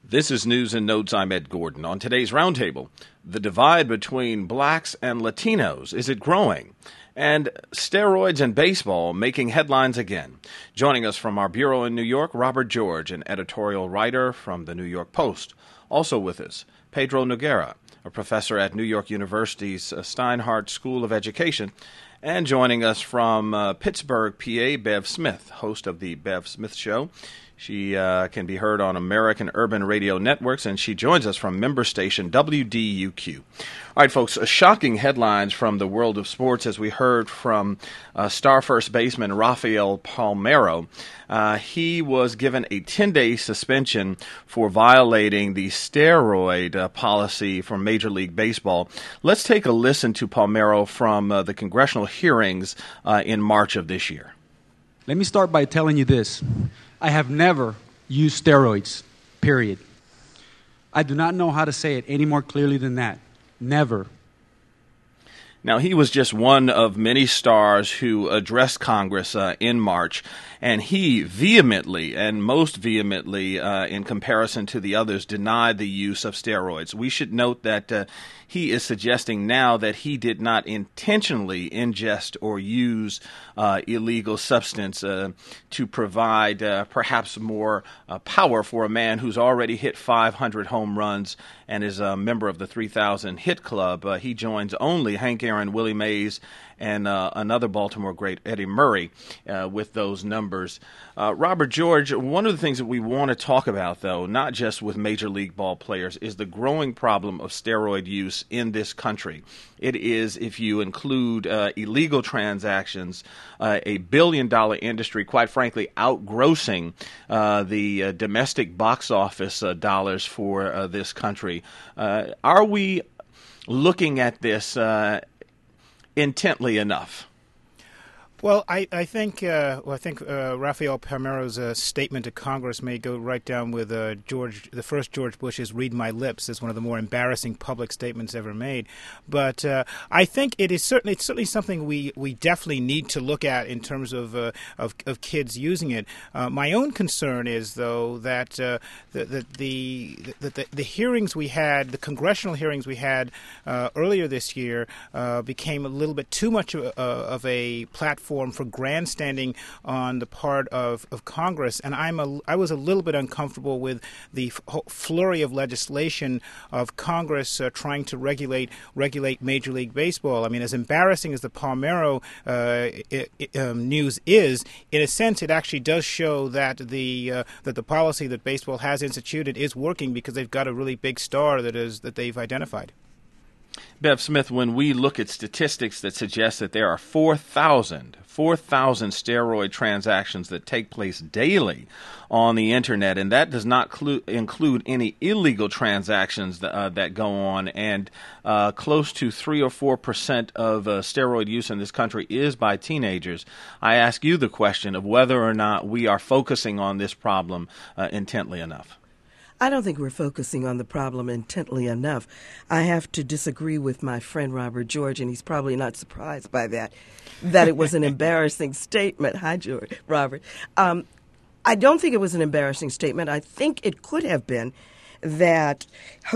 This is News and Notes. I'm Ed Gordon. On today's roundtable, the divide between blacks and Latinos, is it growing? And steroids and baseball making headlines again. Joining us from our bureau in New York, Robert George, an editorial writer from the New York Post. Also with us, Pedro Noguera, a professor at New York University's Steinhardt School of Education. And joining us from Pittsburgh, PA, Bev Smith, host of the Bev Smith Show. She can be heard on American Urban Radio Networks, and she joins us from member station WDUQ. All right, folks, shocking headlines from the world of sports as we heard from star first baseman Rafael Palmeiro. He was given a 10-day suspension for violating the steroid policy for Major League Baseball. Let's take a listen to Palmeiro from the congressional hearings in March of this year. Let me start by telling you this. I have never used steroids, period. I do not know how to say it any more clearly than that. Never. Now, he was just one of many stars who addressed Congress in March, and he vehemently, and most vehemently in comparison to the others, denied the use of steroids. We should note that he is suggesting now that he did not intentionally ingest or use illegal substance to provide perhaps more power for a man who's already hit 500 home runs and is a member of the 3,000 hit club. He joins only Hank Aaron, Willie Mays, and another Baltimore great, Eddie Murray, with those numbers. Robert George, one of the things that we want to talk about, though, not just with Major League ball players, is the growing problem of steroid use in this country. It is, if you include illegal transactions, a billion-dollar industry, quite frankly, outgrossing the domestic box office dollars for this country. Are we looking at this intently enough? Well, I think Rafael Palmeiro's statement to Congress may go right down with the first George Bush's "Read My Lips" as one of the more embarrassing public statements ever made. But I think it's certainly something we definitely need to look at in terms of kids using it. My own concern is, though, that the hearings we had, the congressional hearings we had earlier this year, became a little bit too much of a platform for grandstanding on the part of Congress, and I was a little bit uncomfortable with the flurry of legislation of Congress trying to regulate Major League Baseball. I mean, as embarrassing as the Palmeiro news is, in a sense, it actually does show that the policy that baseball has instituted is working because they've got a really big star that they've identified. Bev Smith, when we look at statistics that suggest that there are 4,000 steroid transactions that take place daily on the Internet, and that does not include any illegal transactions that go on, and close to 3 or 4% of steroid use in this country is by teenagers, I ask you the question of whether or not we are focusing on this problem intently enough. I don't think we're focusing on the problem intently enough. I have to disagree with my friend Robert George, and he's probably not surprised by that it was an embarrassing statement. Hi, Robert. I don't think it was an embarrassing statement. I think it could have been that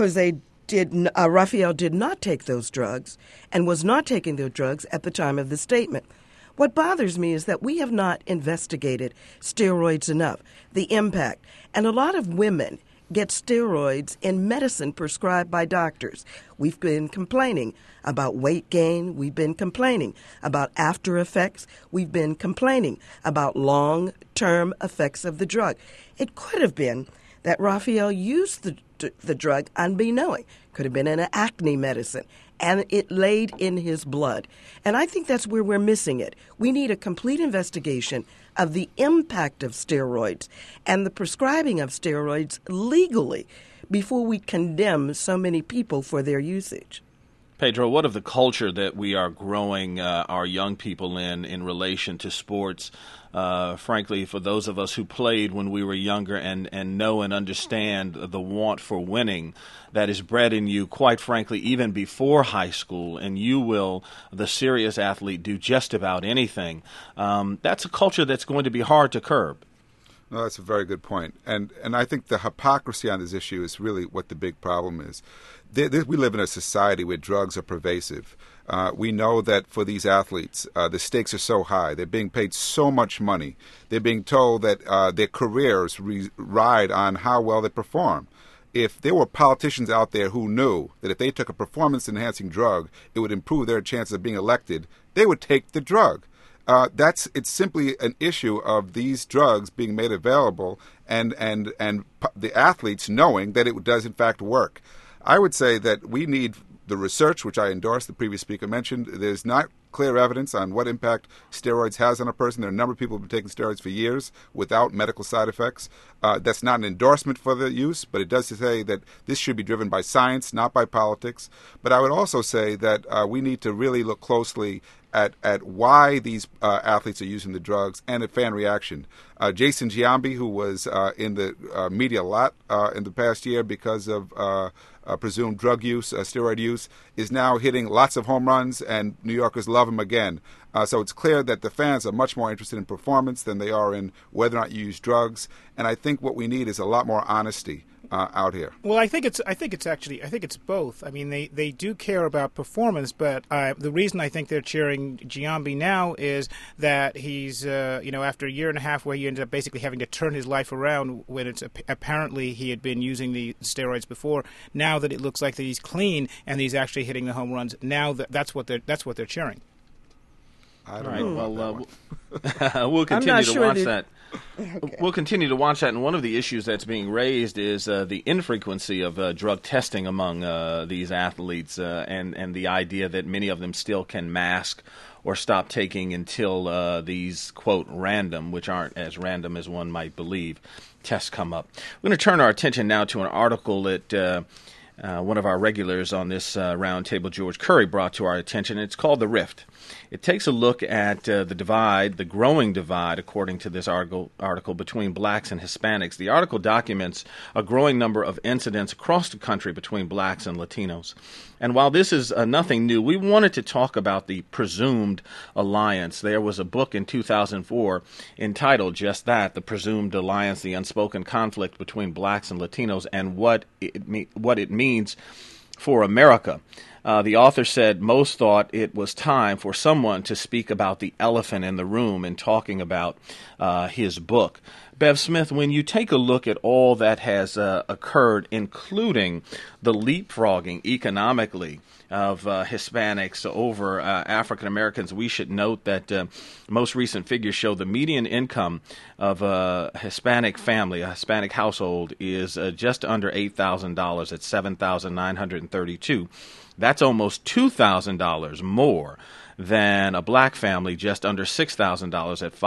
Rafael did not take those drugs and was not taking those drugs at the time of the statement. What bothers me is that we have not investigated steroids enough, the impact. And a lot of women get steroids in medicine prescribed by doctors. We've been complaining about weight gain. We've been complaining about after effects. We've been complaining about long-term effects of the drug. It could have been that Rafael used the drug unbeknowing. Could have been in an acne medicine, and it laid in his blood. And I think that's where we're missing it. We need a complete investigation of the impact of steroids and the prescribing of steroids legally before we condemn so many people for their usage. Pedro, what of the culture that we are growing our young people in relation to sports? Frankly, for those of us who played when we were younger and know and understand the want for winning that is bred in you, quite frankly, even before high school, and you will, the serious athlete, do just about anything. That's a culture that's going to be hard to curb. No, that's a very good point. And I think the hypocrisy on this issue is really what the big problem is. We live in a society where drugs are pervasive. We know that for these athletes, the stakes are so high. They're being paid so much money. They're being told that their careers ride on how well they perform. If there were politicians out there who knew that if they took a performance-enhancing drug, it would improve their chances of being elected, they would take the drug. It's simply an issue of these drugs being made available and the athletes knowing that it does in fact work. I would say that we need the research, which I endorsed, the previous speaker mentioned. There's not clear evidence on what impact steroids has on a person. There are a number of people who have been taking steroids for years without medical side effects. That's not an endorsement for the use, but it does say that this should be driven by science, not by politics. But I would also say that we need to really look closely at why these athletes are using the drugs and at fan reaction. Jason Giambi, who was in the media a lot in the past year because of presumed drug use, steroid use, is now hitting lots of home runs, and New Yorkers love him again. So it's clear that the fans are much more interested in performance than they are in whether or not you use drugs. And I think what we need is a lot more honesty out here. Well, I think it's both. I mean, they do care about performance, but the reason I think they're cheering Giambi now is that he's after a year and a half where he ended up basically having to turn his life around when it's apparently he had been using the steroids before. Now that it looks like that he's clean and he's actually hitting the home runs, now that's what they're cheering. I don't know. Well, we'll continue to watch that. Okay. We'll continue to watch that, and one of the issues that's being raised is the infrequency of drug testing among these athletes and the idea that many of them still can mask or stop taking until these, quote, random, which aren't as random as one might believe, tests come up. We're going to turn our attention now to an article that one of our regulars on this roundtable, George Curry, brought to our attention. It's called The Rift. It takes a look at the growing divide, according to this article, between blacks and Hispanics. The article documents a growing number of incidents across the country between blacks and Latinos. And while this is nothing new, we wanted to talk about the presumed alliance. There was a book in 2004 entitled just that, The Presumed Alliance, The Unspoken Conflict Between Blacks and Latinos and What It Means for America. The author said most thought it was time for someone to speak about the elephant in the room in talking about his book. Bev Smith, when you take a look at all that has occurred, including the leapfrogging economically of Hispanics over African Americans, we should note that most recent figures show the median income of a Hispanic family, a Hispanic household, is just under $8,000 at $7,932. That's almost $2,000 more than a black family, just under $6,000 at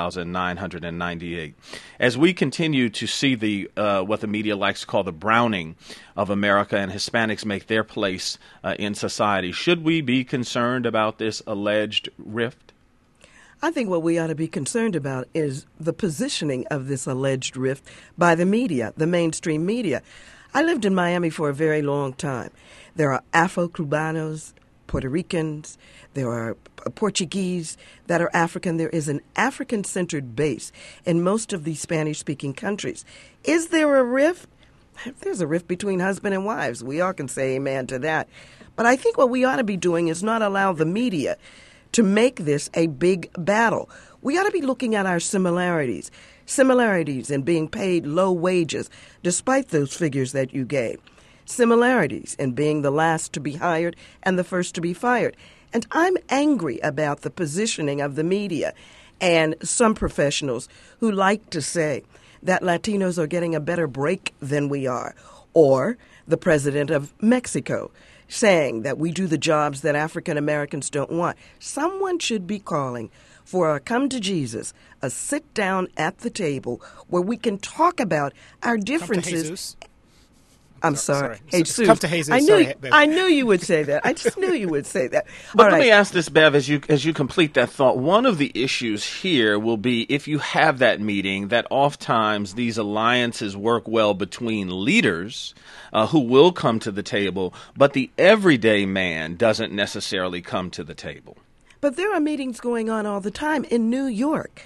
$5,998. As we continue to see the what the media likes to call the browning of America and Hispanics make their place in society, should we be concerned about this alleged rift? I think what we ought to be concerned about is the positioning of this alleged rift by the media, the mainstream media. I lived in Miami for a very long time. There are Afro-Cubanos, Puerto Ricans, there are Portuguese that are African. There is an African-centered base in most of these Spanish-speaking countries. Is there a rift? There's a rift between husband and wives. We all can say amen to that. But I think what we ought to be doing is not allow the media to make this a big battle. We ought to be looking at our similarities in being paid low wages, despite those figures that you gave. Similarities in being the last to be hired and the first to be fired. And I'm angry about the positioning of the media and some professionals who like to say that Latinos are getting a better break than we are, or the president of Mexico saying that we do the jobs that African Americans don't want. Someone should be calling for a come to Jesus, a sit down at the table where we can talk about our differences. I'm sorry. Jesus. Come to Jesus. I knew you would say that. I just knew you would say that. But let me ask this, Bev, as you complete that thought. One of the issues here will be if you have that meeting, that oftentimes these alliances work well between leaders who will come to the table, but the everyday man doesn't necessarily come to the table. But there are meetings going on all the time in New York.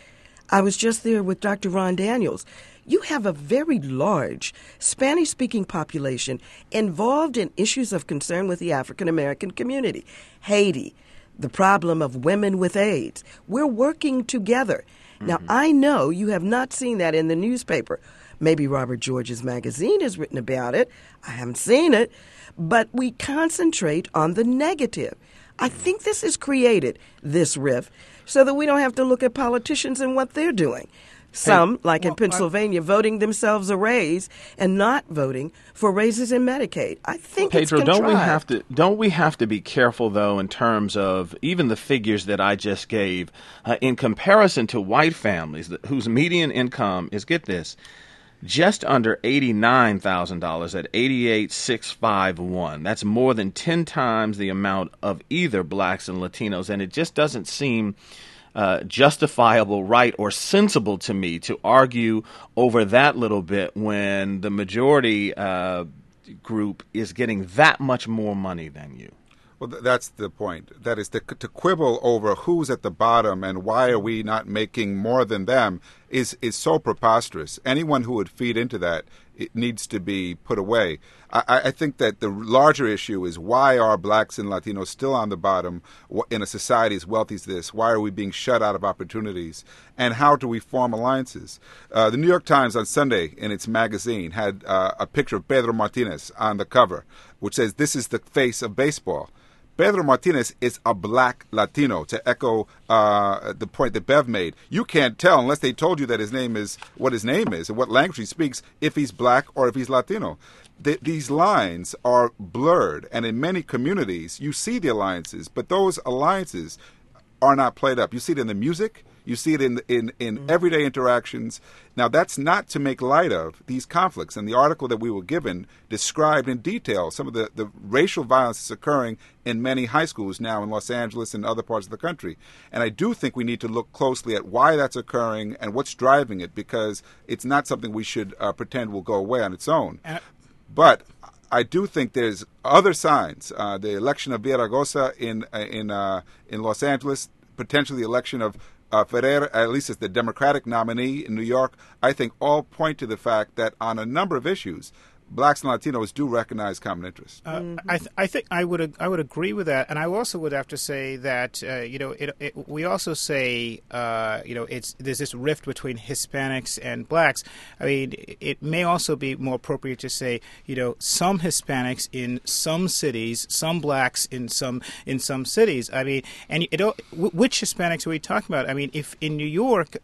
I was just there with Dr. Ron Daniels. You have a very large Spanish-speaking population involved in issues of concern with the African American community. Haiti, the problem of women with AIDS. We're working together. Now, I know you have not seen that in the newspaper. Maybe Robert George's magazine has written about it. I haven't seen it. But we concentrate on the negative. I think this has created this rift so that we don't have to look at politicians and what they're doing. Some, like in Pennsylvania, voting themselves a raise and not voting for raises in Medicaid. I think Pedro, it's contrived. don't we have to be careful though in terms of even the figures that I just gave in comparison to white families whose median income is, get this, just under $89,000 at $88,651. That's more than 10 times the amount of either blacks and Latinos, and it just doesn't seem justifiable, right, or sensible to me to argue over that little bit when the majority group is getting that much more money than you. Well, that's the point. That is, to quibble over who's at the bottom and why are we not making more than them is so preposterous. Anyone who would feed into that, it needs to be put away. I think that the larger issue is, why are blacks and Latinos still on the bottom in a society as wealthy as this? Why are we being shut out of opportunities? And how do we form alliances? The New York Times on Sunday in its magazine had a picture of Pedro Martinez on the cover, which says, "This is the face of baseball." Pedro Martinez is a black Latino, to echo the point that Bev made. You can't tell unless they told you that his name is what his name is and what language he speaks, if he's black or if he's Latino. These lines are blurred, and in many communities you see the alliances, but those alliances are not played up. You see it in the music. You see it in everyday interactions. Now, that's not to make light of these conflicts. And the article that we were given described in detail some of the racial violence that's occurring in many high schools now in Los Angeles and other parts of the country. And I do think we need to look closely at why that's occurring and what's driving it, because it's not something we should pretend will go away on its own. But I do think there's other signs. The election of Villaraigosa in Los Angeles, potentially the election of Ferrer, at least as the Democratic nominee in New York, I think all point to the fact that on a number of issues, blacks and Latinos do recognize common interests. I think I would agree with that, and I also would have to say that we also say there's this rift between Hispanics and blacks. I mean, it may also be more appropriate to say some Hispanics in some cities, some blacks in some cities. I mean, and which Hispanics are we talking about? I mean, if in New York,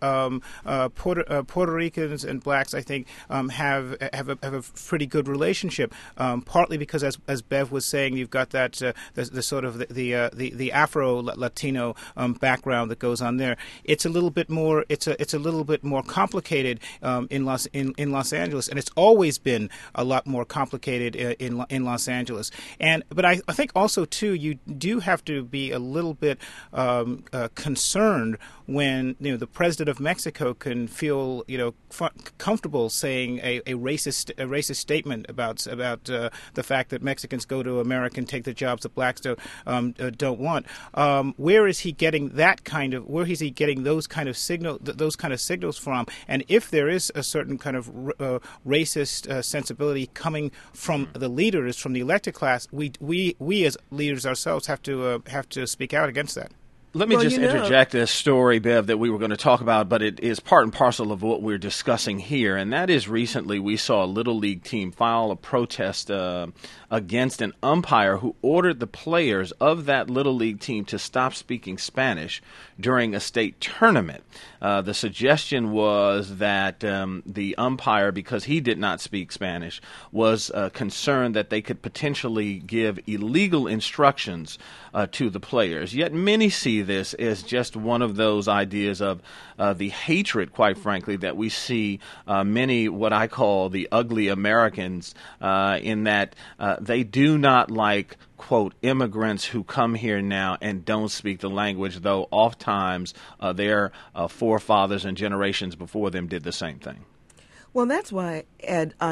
Puerto Ricans and blacks, I think have a pretty good relationship, partly because, as Bev was saying, you've got that the sort of the Afro Latino background that goes on there. It's a little bit more. It's a little bit more complicated in Los Angeles, and it's always been a lot more complicated in Los Angeles. But I think also too, you do have to be a little bit concerned when the president of Mexico can feel comfortable saying a racist statement about the fact that Mexicans go to America and take the jobs that blacks don't want. Where is he getting that kind of? Where is he getting those kind of signals from? And if there is a certain kind of racist sensibility coming from the leaders, from the elected class, we as leaders ourselves have to speak out against that. Let me just interject a story, Bev, that we were going to talk about, but it is part and parcel of what we're discussing here, and that is recently we saw a Little League team file a protest against an umpire who ordered the players of that Little League team to stop speaking Spanish during a state tournament. The suggestion was that the umpire, because he did not speak Spanish, was concerned that they could potentially give illegal instructions to the players. Yet many see this as just one of those ideas of the hatred, quite frankly, that we see many what I call the ugly Americans, in that they do not like, quote, immigrants who come here now and don't speak the language, though oftentimes their forefathers and generations before them did the same thing. Well, that's why, Ed,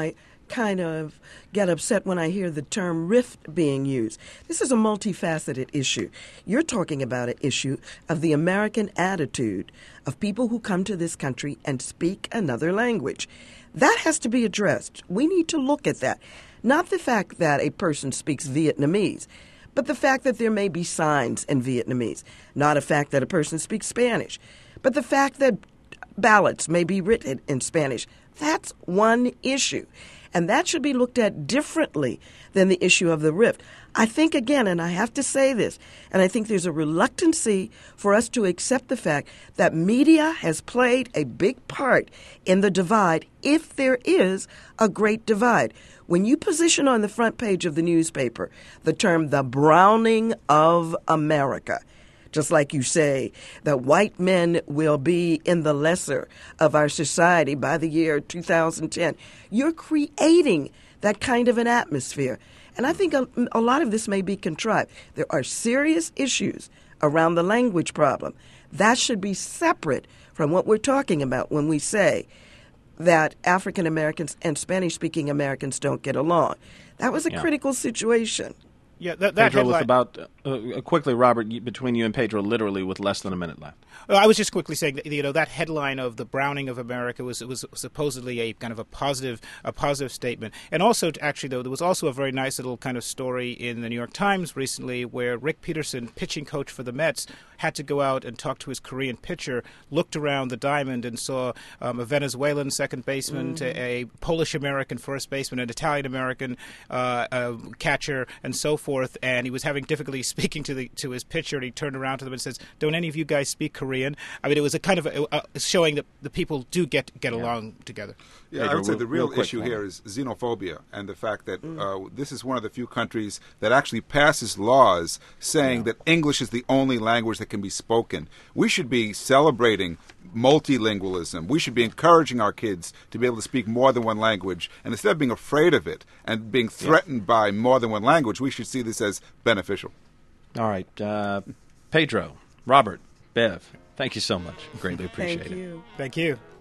kind of get upset when I hear the term rift being used. This is a multifaceted issue. You're talking about an issue of the American attitude of people who come to this country and speak another language. That has to be addressed. We need to look at that. Not the fact that a person speaks Vietnamese, but the fact that there may be signs in Vietnamese. Not a fact that a person speaks Spanish, but the fact that ballots may be written in Spanish. That's one issue. And that should be looked at differently than the issue of the rift. I think, again, and I have to say this, and I think there's a reluctancy for us to accept the fact that media has played a big part in the divide, if there is a great divide. When you position on the front page of the newspaper the term the browning of America, just like you say that white men will be in the lesser of our society by the year 2010, you're creating that kind of an atmosphere. And I think a lot of this may be contrived. There are serious issues around the language problem. That should be separate from what we're talking about when we say that African Americans and Spanish-speaking Americans don't get along. That was a critical situation. Yeah, that Pedro, headline. with about quickly, Robert, between you and Pedro, literally with less than a minute left. I was just quickly saying that, that headline of the browning of America was supposedly a kind of a positive statement. And also, actually, though, there was also a very nice little kind of story in the New York Times recently where Rick Peterson, pitching coach for the Mets, had to go out and talk to his Korean pitcher, looked around the diamond and saw a Venezuelan second baseman, a Polish-American first baseman, an Italian-American catcher, and so forth. And he was having difficulty speaking to his pitcher, and he turned around to them and says, "Don't any of you guys speak Korean?" I mean, it was a kind of showing that the people do get along together. Yeah, I would say the real issue here is xenophobia and the fact that this is one of the few countries that actually passes laws saying that English is the only language that can be spoken. We should be celebrating multilingualism. We should be encouraging our kids to be able to speak more than one language. And instead of being afraid of it and being threatened by more than one language, we should see this as beneficial. All right. Pedro, Robert, Bev, thank you so much. Greatly appreciate it. Thank you. Thank you.